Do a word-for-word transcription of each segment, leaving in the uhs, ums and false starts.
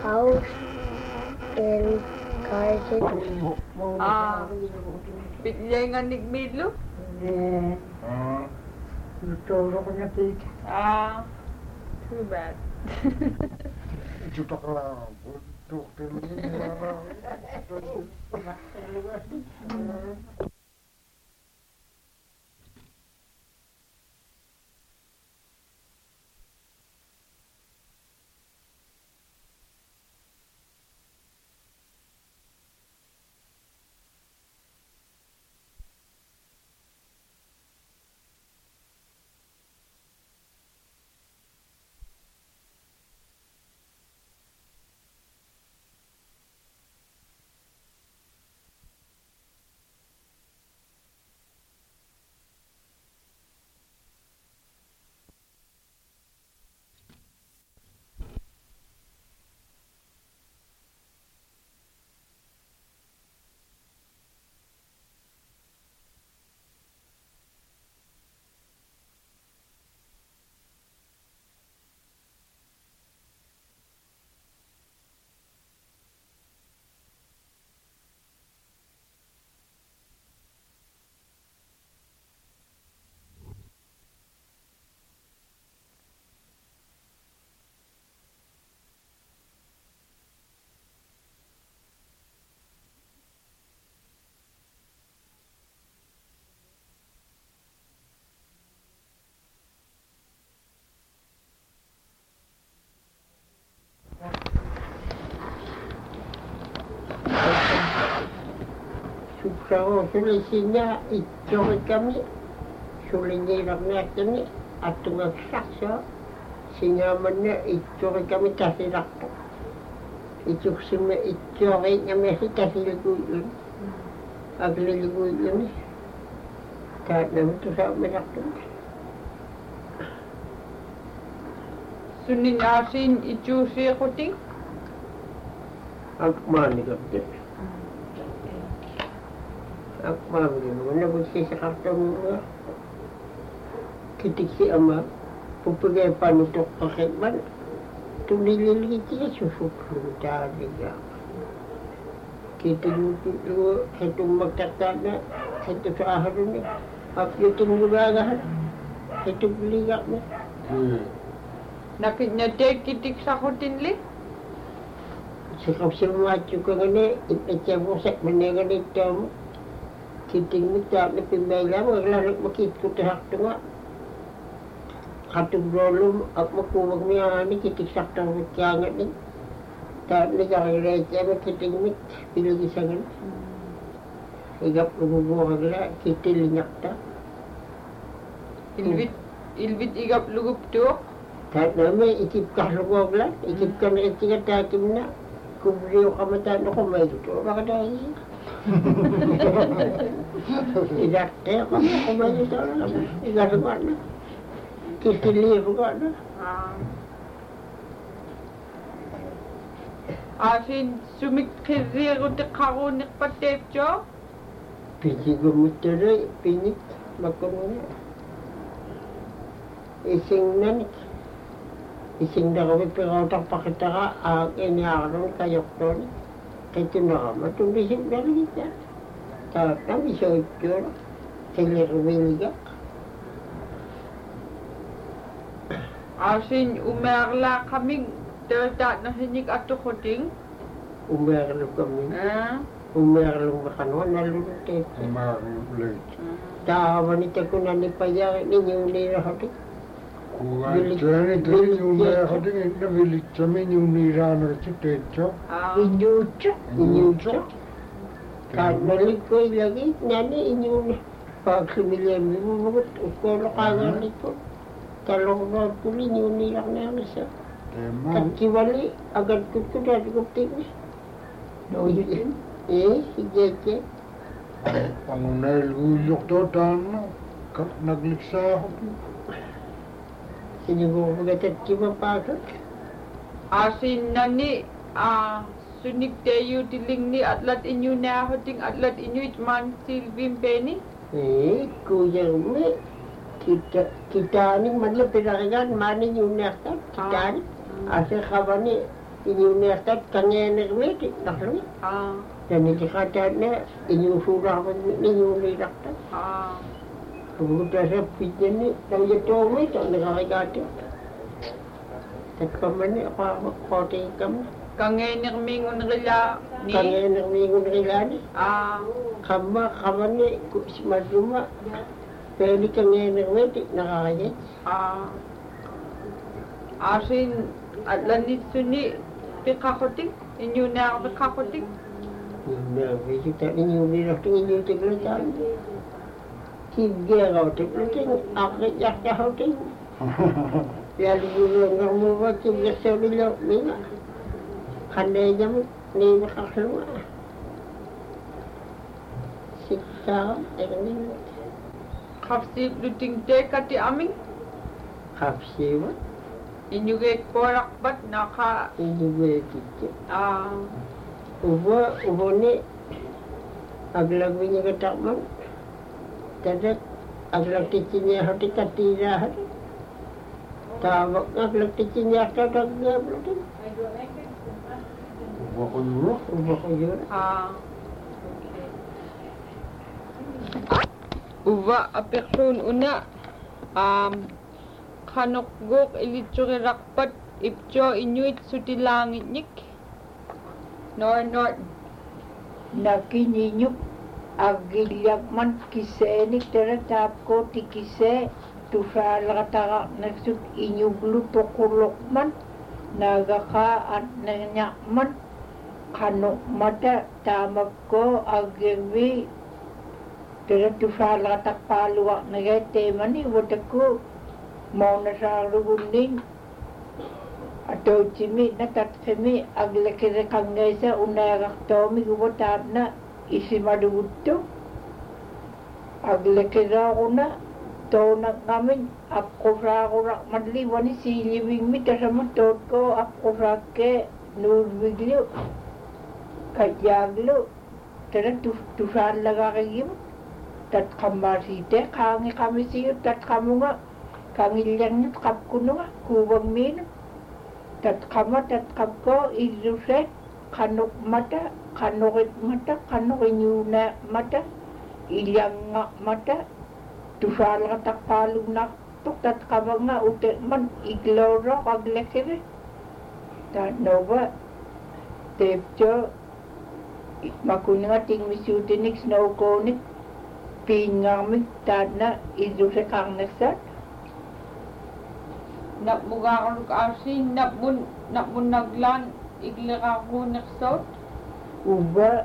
house in Carson. Ah, bigyan ni Midlo? Eh, tutulog na pita. Ah, too bad. Juta ka lang. Doktor mo Suksao sulisinya itu kami sulinyirak kami atau saksa sinyamannya itu kami kasih rakto itu semua itu kami kasih liguin agli liguin karena itu saya merakto Sunin asin itu si kuting? Aku mana kapten? Aku mana mana bersih sekarang mula. Ketik si ama, pupugai panutok pakaiban, tu lili kita susu kita juga. Kita dulu itu makatana, itu sahar ni, aku itu mulakan, itu beli kat ni. Nakitnya dek kitik sa kutin li? Sekap semua juga ni, itu bosak menekan itu. Kiting minta ni pembela mengelar makit ku tahak tua. Hatu belum aku mau kemana ni kiting sakta jangan ni. Tak ni jangan receh kiting mit pilih di sana. Igap lugu agla kiting linyak ta. Ilvit ilvit igap lugup tu. Tak nama ikip kah lugu agla ikip kan receh kata kimna. Kubrio kamatan aku mai tu apa kata ni. Tidak teh kamu kembali sana, tidak semana. Kita lihat bukan? Asin sumik kiri untuk karun nak patep jo? Piji gumutere, pinit makamuna. Ising nanik, ising dah kami perawat pakitara, ah ini arun kayok toni. Itu nama tu bisik dari kita. Tak kami sojor, selir wilga. Asin umerla kami terdak na hinik atau kuting? Umar lu kami. Ah, Umar lu makan wana lu teh. Umar lu. Tahu wanita kuna ni payah ni nyuli rahati. Kuat jadi tu umar hati ni na bilik kami nyuni rana cipta itu. Inyucu, inyucu. Kan balik ko lagi nani inyun. Pag sumilian mo mo ko kaya nito. Kalau na puli nyuni lang na siya. Kan kiwali agad ko ko dati ko tingin. Do yun. Eh, sige. Ang nalulok to tan nagliksa ako. Siguro magatat kiba pasok. asin nani ah sunik tayo tiling ni atlat inyo na hoting atlat inyo itman silvim peni. Eh, kuya umi. Kita kita ni madla pinakangan mani yung nakta kita ni. Asa kabani inyo nertat kangener meti naklu Ah. dan itu kata ne inyo surah pun inyo lirakta Ah. kemudian saya pikir ni dan dia tahu ni tak nak kata tak kemana apa kau tingkam Kangenir mingun rila ni. kangener minggu ni Ah. kama kama ni semaduma pwede kangener meti nakakaya Ah. Asin atlanit suni pikakotik. Inyo na pikakotik. na begitu tak inyo lirakta inyo tegletan tiga kau tegletan aku jak jauh ting ya dulu ngamu baca biasa dulu ni kandai jam ni makasih siksa ini Kapsi luting te kati aming. kapsi wa Inyo ke korak bat naka. ini begitu Ah. ubo ubo ni aglag punya ketakman kadang aglag ticinya hati katira hati tawak aglag ticinya kadang dia belum Bako yuro. ubo kuyur Ah. Uwa apeksun una um kanokgok ilitsuri rakpat ipcho inuit sutilangit nik. Nor nor Nakininyup agilyak man kisenik teratap ko tikise tusal kataka nagsut inyublu tokulok man nagaka at nanyak man kano mata tamak ko agirwi terat tusal katak paluak nagete mani wadaku mau nasarugunin atau cimi na tatfemi aglekere kangesa unarak tomi gubotab na isi madugutto aglekera una to na ngamin apkora kora madli wani silibing mi kasama tot ko apkora ke nurwiglo kajaglo tera tusal laga kagim tat kamasite kangi kami siyo tat kamunga kangilyang nyo kapkununga kubang min tat kama tat kapko izuse kanok mata kanokit mata kanok inyuna mata ilyang mata tusal katak palung nak tuk tat kama nga ute man igloro kaglekere tat nova tepcho makuninga ting misutinix no konik pingamik tat na izuse kang nagsat nap muga ko asin nap mun nap mun naglan iglera ko naksot. uba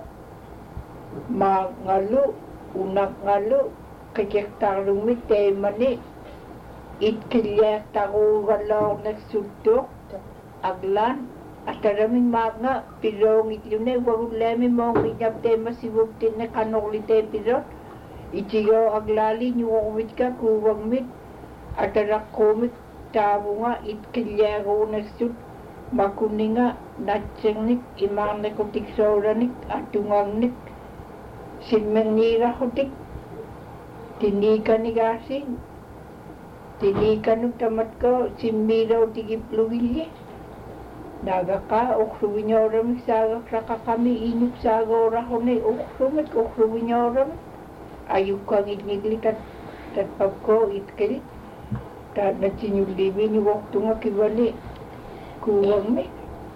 mangalu unak ngalu kekektarung mi temani itkilya taru galaw nagsutok aglan ataraming mga pilong itlune wagulemi mo ngijab tema sibuktin na kanoklite pilot itiyo aglali nyuwawit ka kuwag mit atarak komik tabo nga itkilya ko nagsut makuninga natsengnik imang nekotik soranik atungangnik sinmenira kotik tinika ni gasin tinika nung tamat ko simmiraw tigip luwilye naga ka oksuwinyoram saga kraka kami inup saga orahone oksumit oksuwinyoram ayuk kang itnigli tat tatpap ko itkelit tat na sinyulibi ni waktu nga kibali kuwang mi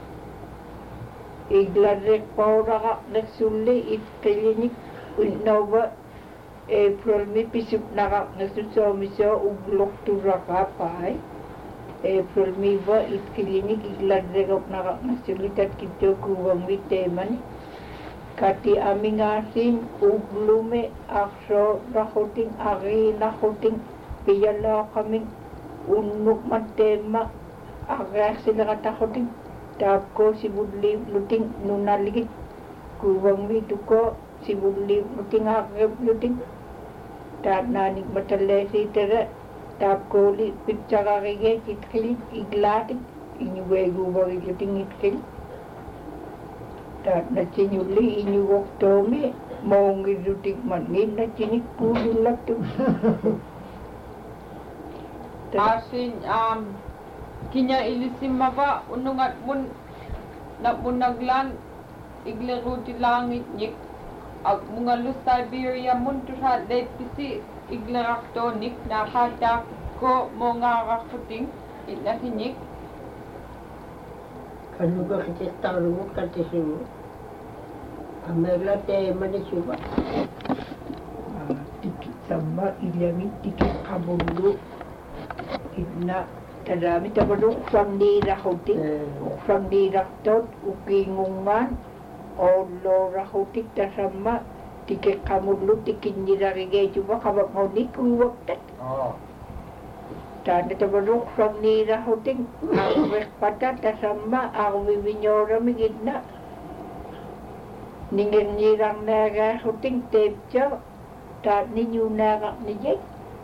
iglarek paura ka nagsuli itkilinik unnawa April mi pisup na ka nagsusomiso uglok tura ka pay April mi ba itkilinik iglarek na ka nagsulitat kito kuwang mi teman kati aming asin uglume akso rahoting ari rahoting piyala kaming unuk matema agak sila katakoting tapko si budli luting nunaligit kuwang mi tuko si budli luting agak luting tat nanik matale si tere tapko li pitchaka kage kitkili iglatik inyuwe guwag luting itkili tat na chinyuli inyuwok tomi maungi luting manin na chinik pudulak tu Asin um kinya ilisim mava unungat mun napunaglan iglerutilangit nyik ag mga lu Siberia muntusha letisi igleraktonik nakata ko mga rakuting itnahinik kanuga kita tahu kata semua amela te mana cuba tikit sama ilangit tikit kabulu ina tadami tabaduk fangdi rahutik fangdi raktot ukingungan olo rahutik tasama tikit kabulu tikit nirarige cuba kabak ngonik kuwaktat tanda tabaduk fangdi rahutik awek patat tasama awi binyora migitna Ningen nirang naga huting tepcho ta ninyu naga nijek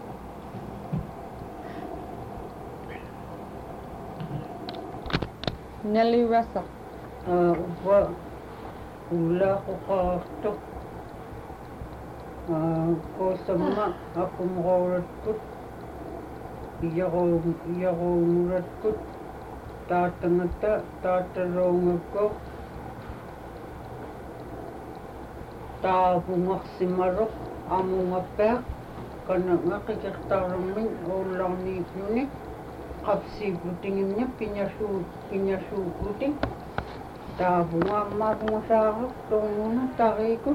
Nelly Ressa ah uba ula ko kato ah ko sama aku murat kut iya ko iya ko murat kut ta tangata ta tarong ko ta bungak simarok among apek kana nga kikaktaraming ulang ni yuni kapsi butingin niya pinyasu pinyasu buting ta bunga marunga sa to muna takay ko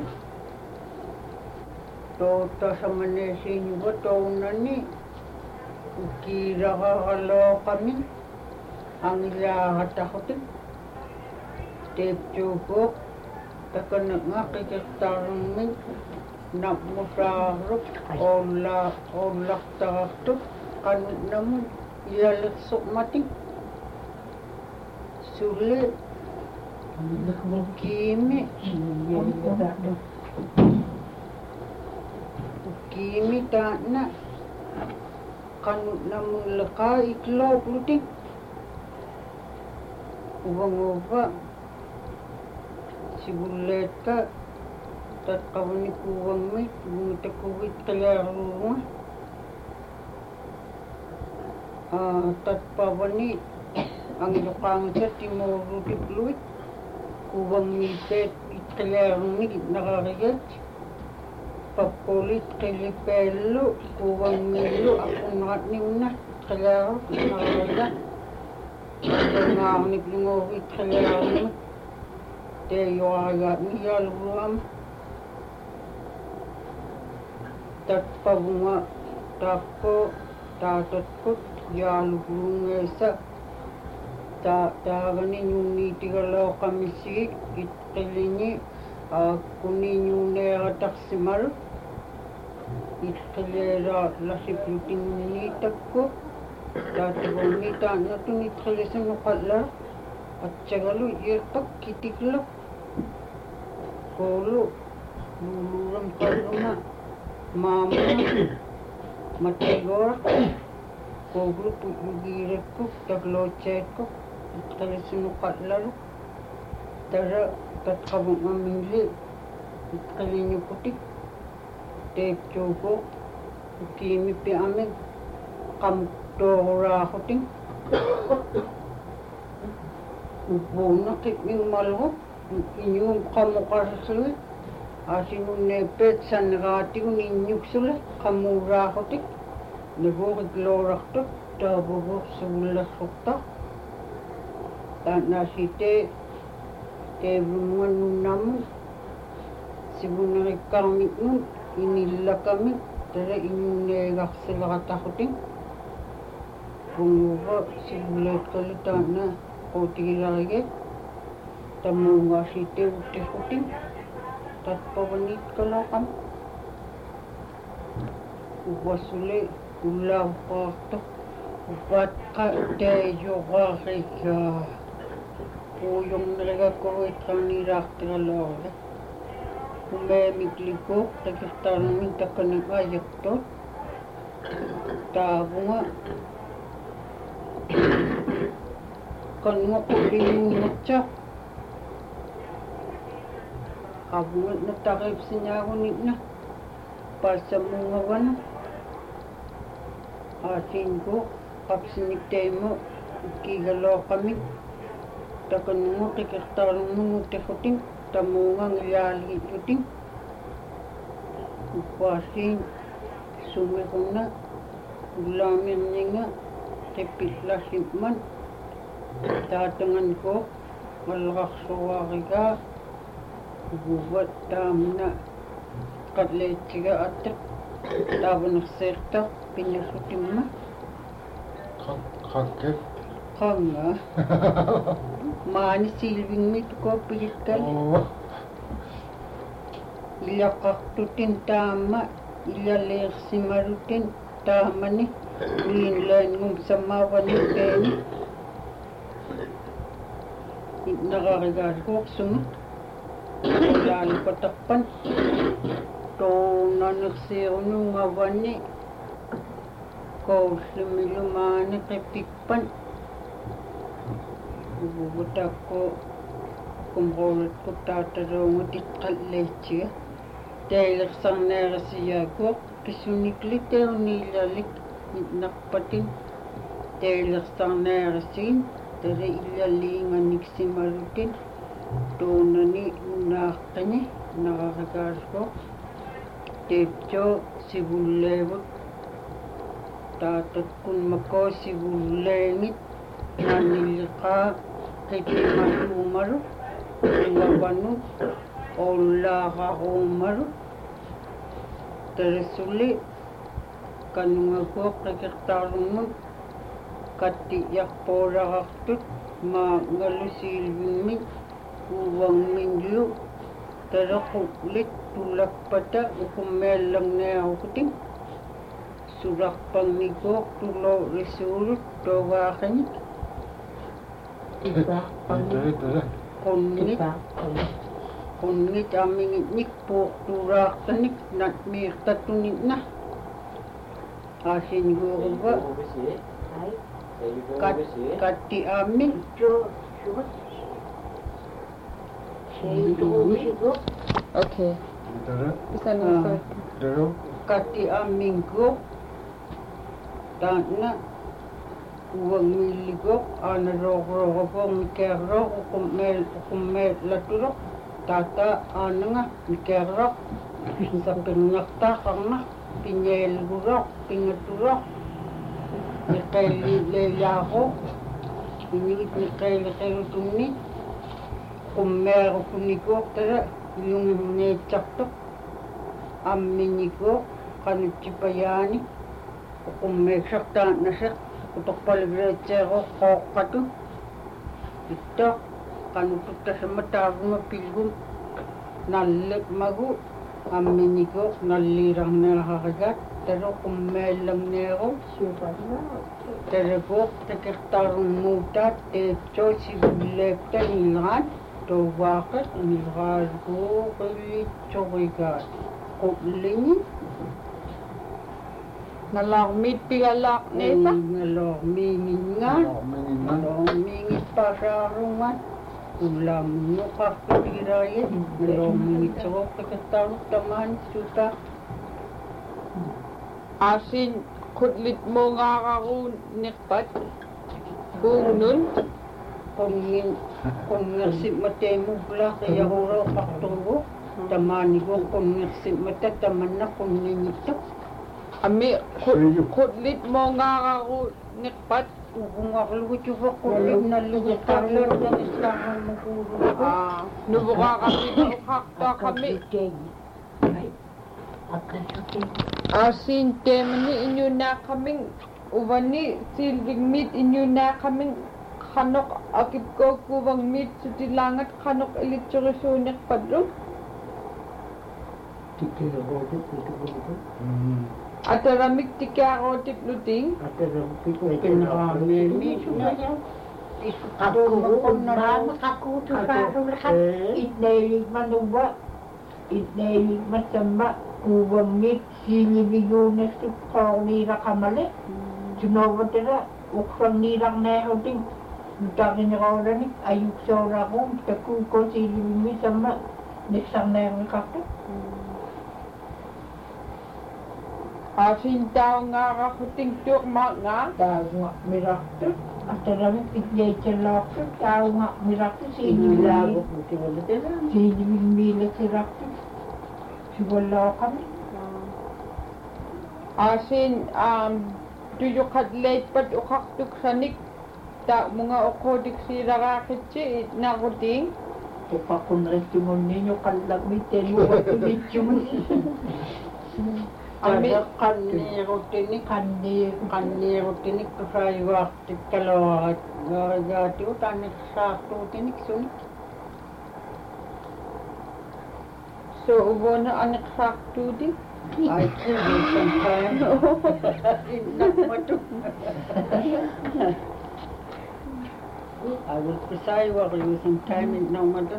to ta sa manesin ko to nani ukira ka kalo kami ang ilahat ako tin tep chubok takana nga kikaktaraming napmusarap ola olak takto kanut naman ilalak mating sulit kimi kimi tak nak kanut naman laka iklaw luting ubang-ubang sibulet ka tat kawan ni kuwang mit bumita kuwit kalaro ah tat pawani ang ilokang sa timoro dipluit kuwang mitet kalaro ni nakakayat papolit kalipelo kuwang milo ako nakat ni una kalaro nakakayat ang nga ako ni plingowit kalaro ni Teyo agak ni yaluam tat pabunga tapo tatot yaluam esa ta tagani nyuni tigalo kamisi itkelini kuni nyune taksimal itkelera lasipluting ni takko tatagoni ta natun itkelesa nukala at sagalu irtak kitiklo kolo luluram kaluna mama matigor koglu pugiret ko taglo chet ko kalisinu katlalu tara tatkabong amili kalinyo putik tep chogo kimi pi amin kam tora hoting ubona kiping malho inyong kamukasasuli asinun nepet sanrati uninyuk sula kamura hotik nagukit lorakto tabubok sulas hukta tan nasite tebungan nunamu sibunari kami nun inila kami tara inyong negak sila katakuting bunguba sibulat kalita na koti lagi tamunga site uti kuting tat pawanit kalakam ubasule ulaw pakto ubat ka teyo kakika puyong nalaga ko itanirak tinalore umemikliko takistaraming takanagayak to tabunga kan mo ko binungot siya. Kabungot na takip siya ako na. Pasa mga wana. Asin ko, kapsinik tayo mo, ikigalo kami. takanunga kikertarunga tehuting tamunga ngiali yuting upasin sumekuna ulaminninga tepillasimman taatangan ko malqarsuariga uvat taamna qalleetiga ataq taavunerseerta pinnasutimma qakke qanga maani silvingmi tukoppilikkal ilaqartutin taama ilaleersimalutin taamani ulinlaangum sammaavanipeeni naqarigaasuqsunga ilaalipataqpan toonnanersiirunungavani koullumilumaani qipikpan uvutakko kumqoolatku taataruungu tiqqalleetsiga tailersarneerasiyaakkuq pisunikli teuniillalik naqpatin tailersarneerasigin tere illaliinganiksimalutin toonani naaqqini naqarikaaskuq teeptoo sivulleevut taatatkun makoo sivulleengit nanilliqaa qitimaluumalu ngavanu ollaaqaruumalu teresuli kanungakuuq qikertaarungun katti yarpoolaqartut maa ngalusiilvingmi uuvangminlu terequllit tullappata ukummeallarniarukutin sularpangikuuq tulorisuulut toogaaqanik qunnit qunnit aamingitnik puuqtuuraartanik natmiirtatunitna aasinguuruva kat katti aammin Okay. tere Bisa nasa. tere katti aamminguuq taanna uangmiliguq aanarooqrooqapuq mikeerrooq uqummeel uqummeellaturoq taata aananga mikeerroq sapinngaqtaaqarna pinyeelguroq pingaturoq miqeellileeyaaqoq inigit miqeeliqelutunni qummeerupunikuuq tara yungimneetsartuq amminikuuq qanutsipayaani uqummeeksartaannaseq utorpalivleetseeroq qooqqatu ittoq qanututtasama taavunga pilgum nallik magu amminikuuq nalliilarneerarigat tara qummeellarneeru tarakuuq takertaarunguutaat teeptoo sivulleeptan ilraat toovaaqat ilraatkuuq illitsorigaat qullini Nalaqmit pigalaq neta. ngalormiingingaan nalormiingippasaarungat ulamnuqarpipigiraayat nalormiingitsoruq qikertaaruq tamaani suta Asin kutlit mo ngaqaruun niqpat. Bungnun. qongin qongersimmateemuglaaq iyaruroqarturugu tamaaniguq qongersimmata tamanna qonngingittuq Ami kutlit mo ngaqaruun niqpat. uqungarlugutufa qullit nallugiqarlorgan istaaqarmukuulugu Ah, nubuqa kami na uqaqta kami. Asin temani inyo na kaming uvani silving meat inyo na kaming kanok akip ko kuwang meat sutilangat kanok ilitsurisunik padlo. Ataramik tikarotik luting. kinraamemi itneiligmanuva itneiligmatsamma uvangit siliviguunastuk qoorniiraqamale tunovatera uqsanniirarneeruting nutaaqineraulanik ayuksooraqum takuuko silivimmisamma nissarneerniqartu Asin tao nga kakuting tuk ma nga. taagua mirartu Atarami pitleichalaqtu taunga miraktu sinilaago sinimimila siraktu siwalaaqami asin um tuyuqatleitpat uqaqtuksanik ta mga uqodik siraqaqitsi itnaquting tuqaqunritimunniñu qallaqmitteluwattumitsumun Ami qanniirutinik qanni qanniirutinik kusayuartik kaloarat gaarigatiu tanniqsaartuutinik sunik so ubona aniqsaartuuti I give you some time. I will kusayuar you some time in Namadu.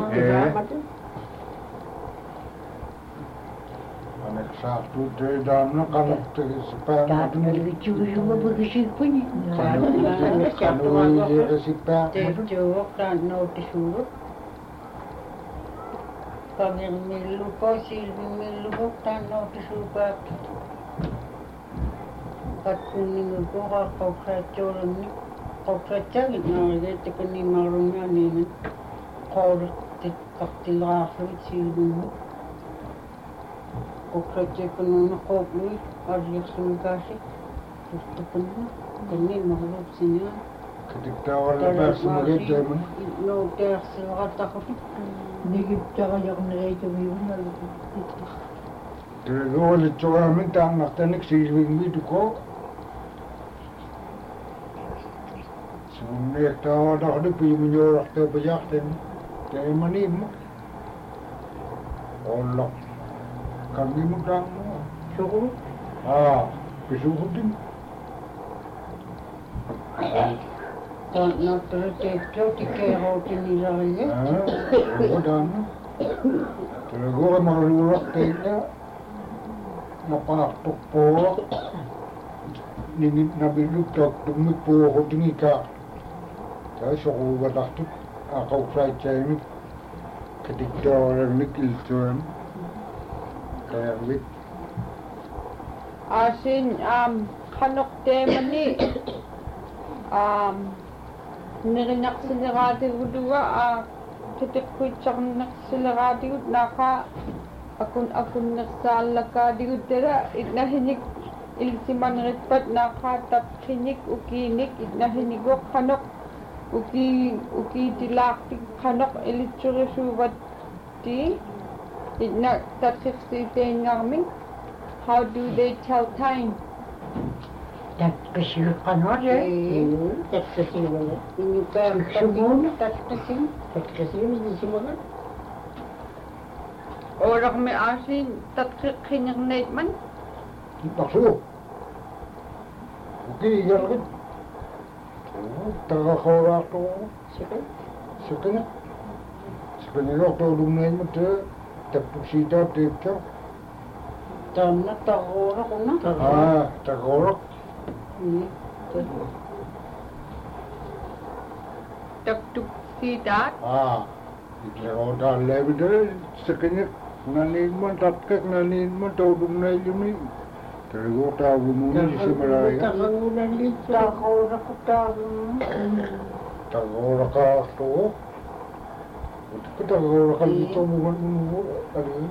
Aneksaartu teedaan kannattelisipää. taatnalvitsugusuga pugisipuni Kanuilisipää. Tehtyä kannauttisuudet. Kavermilluko, silmimilluko, kannauttisuudet. Katkunninguko, rakkauksäätjoolunni. Kauksaatjagit naarigeettekö niin marumia niimen. Kaudattit kaktilraafavit silmimmu. Kauksaatjagit nuuna kouplui. Arjeksunikaasi. Tustapunna. Kannin mahlupsinaan. Ketiktaa olla päässä maketeeman. No, tässä ratakotti. nigiptaqajaqnereitumiunnalu Teluolitsuqaamin taannartanik siilvingmituko. Sunniaqtaawalaqlu piimiñuorartuupajaqtin teemaniimma. Olla. Kannimutaammu. suqulu Aa, pisuutin. Naattoreteettootikeerootinilaalle. Odaanna. Teluormaluulaqteilla. Napaartuqpuuq. Ningit nabilluttaaqtummi puuqutinika. Taasuquugatartut aqauqsaitsaimik. Ketiktaorernik iltuam. Kaervik. asin um qanuqteemani um nirinaqsileraatigutua a titiqquitsarnersileraatigut naqa akun akunnersaallakaadigut tala itnahinik ilsimanritpat naqa tapqinik ukiinik itnahinigo qanuq uki ukiitilaaqtik qanuq ilitsurisuuvatti itna tatqiqsiiteengarmin. How do they tell time? tatqisiuqqanore takkasiimana Inukaartamin tatqisin. takkasiimisimagan Oraqmi asin tatqiqqinirneitman Pasuu. Ukiigalgit. Tagaqauraaqtuu. sikan Sikanya. Sikanyaqtuulumneimmat tappuksiitaa teekka. Tanna taruurakuna. Aa, taqauraq. taktuksiitaat Aa, itlaqautaan leevidere sikanya naniimman tatqaq naniimman tuulumneillumi. Teluguutaavumuni isimaraaga. taqangunanliitsu Taruurakutaavun. Taqauraqaartuu. Utikku taqauraqallitormugan unugu ali.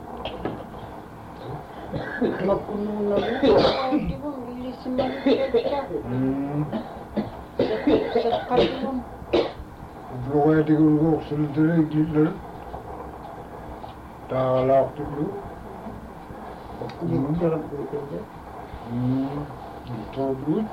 Makunuunalu. Taruutivun ilisimanritetta. Hmm. Seqqativun. Ubluqaatigunguuqsiltere iglillar. Taalaaqtillu. Hmm. Iltorbuit.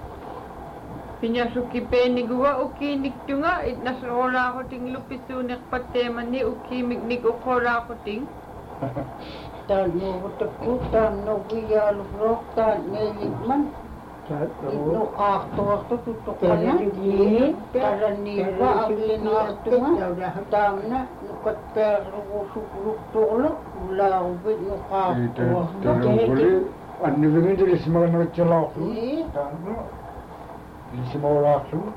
Pinasukipeeniguwa ukiiniktunga itnasroolaaquting lupisuuneqpatteemani ukiimiknik uqoolaaquting Taannuugutakku taannugiyaaluvroq taanneelikman. Innuqaartuartu tutuqana. Taranniiva aglinaartunga. Taamna nuqatpeerlugusuqluktuqlu ulaaruvit nuqaartuartu. Telugguli annivingin ilismaganaqitsalaqlu. Ii. Taannu. Ilismaulaaqlu.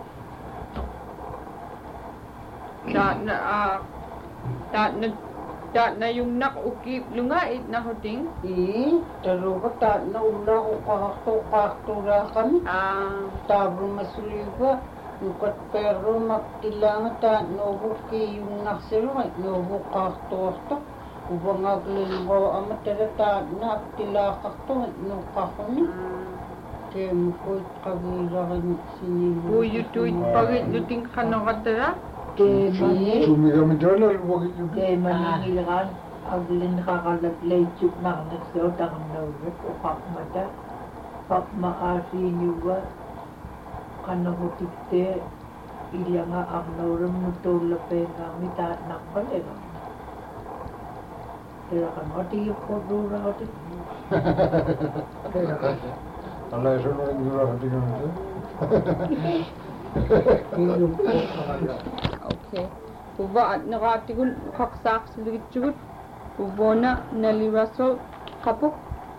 taatna a taatna ta na yung nakukip lunga it na huting. I, taro ka ta na ula ko kakto kakto ra kami. Ah, Tabro masuliba. Nukat pero magtilangan ta nobo ki yung naksero ay nobo kakto kakto. Ubang aglilwa ama tada ta na tilakak to no kakoni. Kaya mo ko kagira kan sinibo. buyo tuit pagit luting kanokatara. Ke mani Sumi kami dollar wagi yung ke mani ngilangan aglin kakalaglay chuk na nagso ta kanawre ko pak mata pak maasi nyuwa kanahutikte ilanga agnawre mutol pe ngami ta nakpale ba. Kaya kan mati ko dura hati. Allah ya suruh nyurah hati kami. Okay. Uba at nakatikun kaksak siligit chugut. Ubo na naliraso kapuk.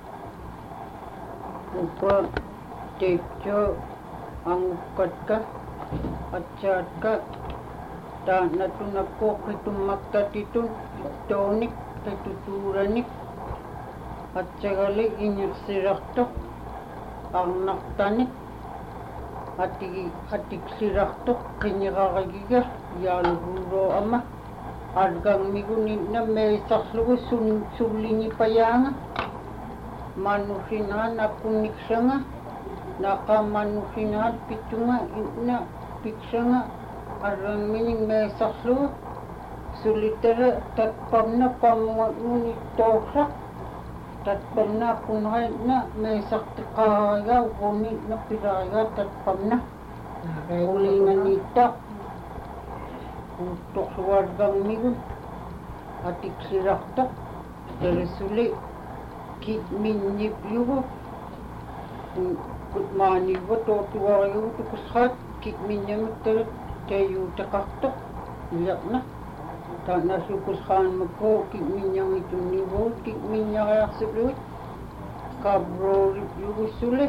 Upa tekjo ang ukat ka at chat ka. Ta natunako kitumakta titun tonik kituturanik at sagali inyok sirakto ang naktanik ati atik sirakto kinyakakagiga yaluguro ama argang migunin na may saklugo sun sulini payanga manusinan akunik siya nga nakamanusinan pitunga na piksa nga arang mining may saklugo sulitera tatpam na pamungat ngunit toksak tatpam na kunhay na may sakti kaya ngunit na piraya tatpam na ulingan nita utok sa wargang migun atik sirakta teresuli kit minyip yuwa kutmani wa totuwa yuwa tukushat kit minyamit teret tayo takakta iyak na tak na sukus khan magko kit minyang itu niwo kit minyang ayak seblut kabro yugusule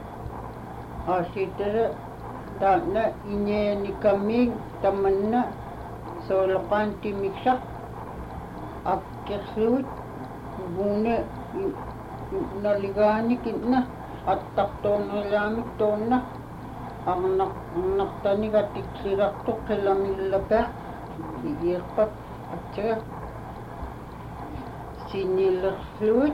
asitere tak na inye ni kami taman na solokan timiksak akhir seblut bune naligani kitna at takton lamik tonna ang nak naktani katik sirak to kelamil labak iirpat at saka sinilag fluid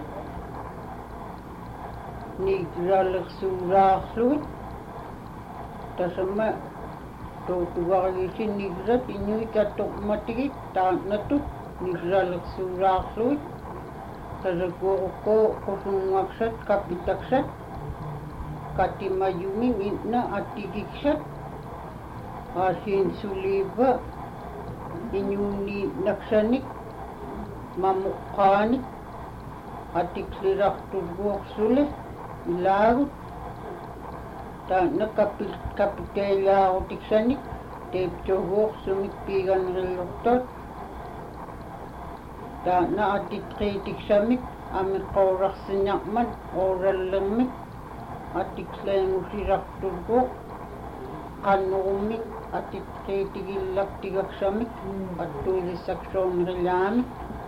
nigralag surah fluid tasama tutuwa kasi nigrat inyo ikatok matigit tahan na to nigralag surah fluid tasako ko kusungaksat kapitaksat katimayuming itna atigiksat asin suliba inyuni naksanik mamukhanik atik lirak turbuak sule ilagut ta nakapit kapitela otiksanik tep chohok sumikpigan reloktot ta na atit kritik samik amik korak senyakman oral lemik atik selain usirak turbuak kanumik atit kritigilak tigak samik at tulisakson relamik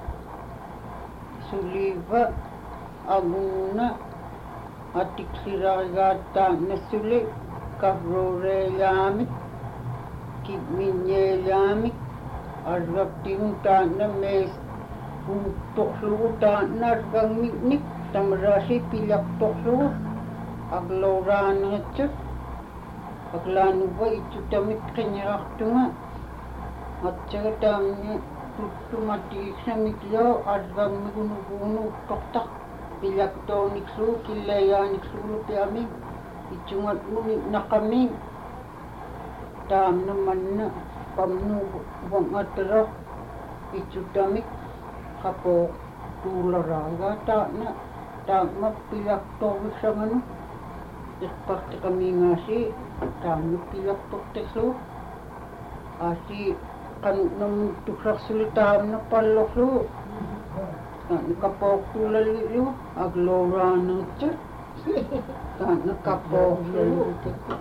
suliba aguna atik siragata na suli kabrore lamik kibminye lamik argap tingunta na mes untuk luta nargang miknik tamrasi pilak toklu agloran ngecek aglanu ba itu tamit kanya tunga at saka tamnya tutumati sa miklo argang migunu-gunu toktak pilak to niksu kilaya niksu piami ichungat ngunit na kami tam naman na pamnu bang atrak itu tamik kapo tularaga ta na tam pilak to sa ngano ikpakti kami nga si tam pilak to tekso asi kan nang tukrak sulitahan na paloklo na nakapok tulal yu aglora na tsa ta nakapok yu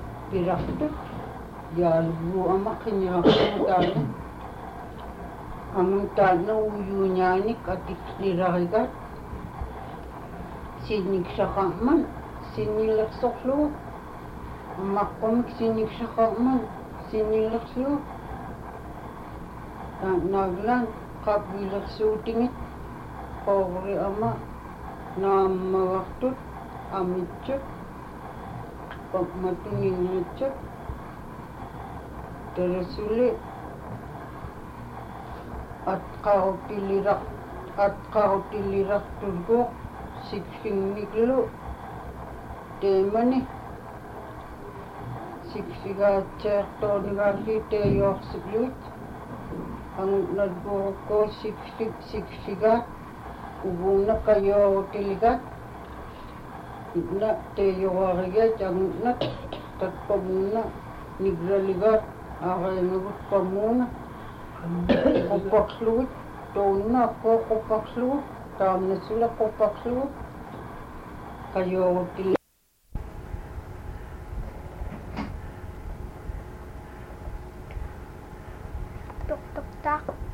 pirak to yalbu ama kanya ko dali Amang tana uyunyanik at iknirahigat. Sinig siya man, sinilaksoklo. Makomik sinig siya man, sinilakslo. Naglan, kabilaksutingit. Pobre ama, na mawaktut, amitsyot. Pagmatungin mitsyot. Terasulit. At kautilirak, at kautilirak turgok. Siksing miklo, temani, siksiga certo ngarti te yok siklut, ang nagbuo ko siksig siksiga, ubuna kayo tiligat, na te yowarigat ang nat, tatpamuna, nigraligat, akay nagut pamuna, kupakslut, tona ko kupakslut. Tam na sila ko pakslo kayo tili Tuk tuk tak.